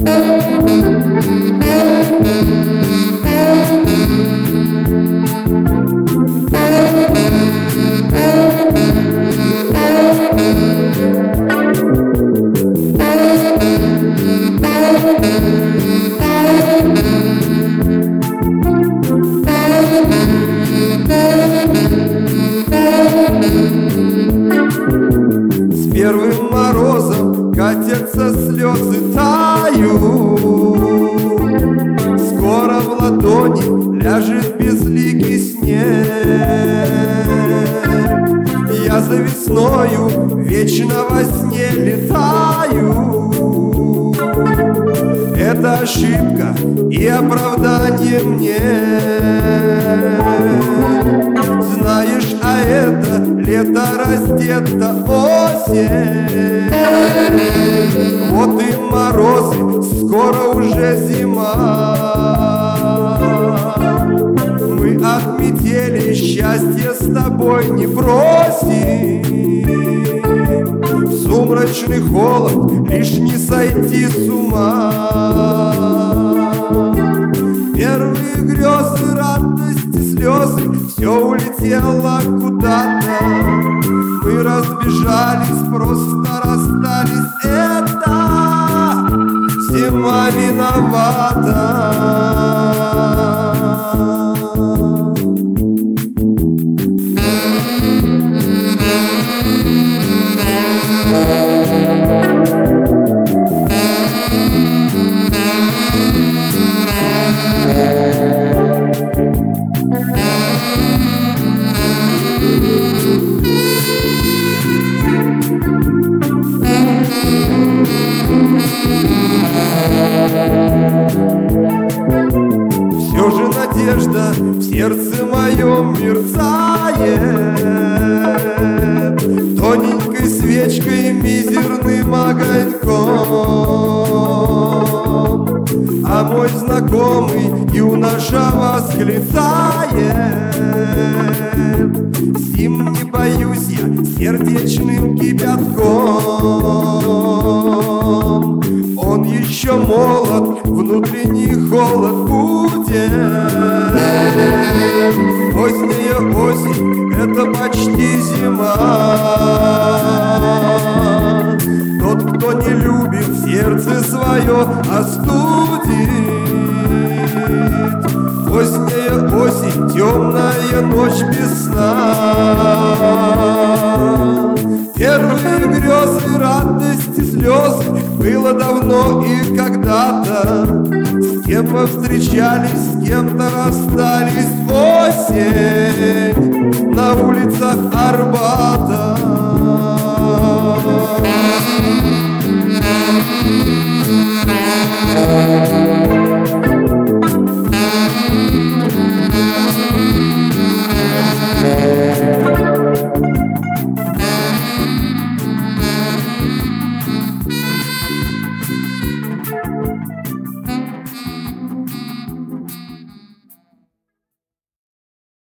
С первым морозом катятся слезы, тают. Скоро в ладони ляжет безликий снег. Я за весною вечно во сне летаю. Это ошибка и оправдание мне. Знаешь, а это лето раздето осень. Вот и морозы, скоро уже зима. Мы от метели счастья с тобой не бросим. В сумрачный холод лишь не сойти с ума. Первые грезы, радости, слезы, все улетело куда-то. Мы разбежались, просто расстались. Это зима виновата. Все же надежда в сердце моем мерцает тоненькой свечкой, мизерным огоньком. А мой знакомый юноша восклицает: зим не боюсь я сердечным кипятком. Он еще молод, внутренний холод будет. Поздняя осень — это почти зима. Тот, кто не любит, сердце свое остудит. Поздняя осень, темная ночь без сна. Первые грезы, радости, слезы было давно и когда-то. С кем повстречались, с кем-то расстались. Осень на улицах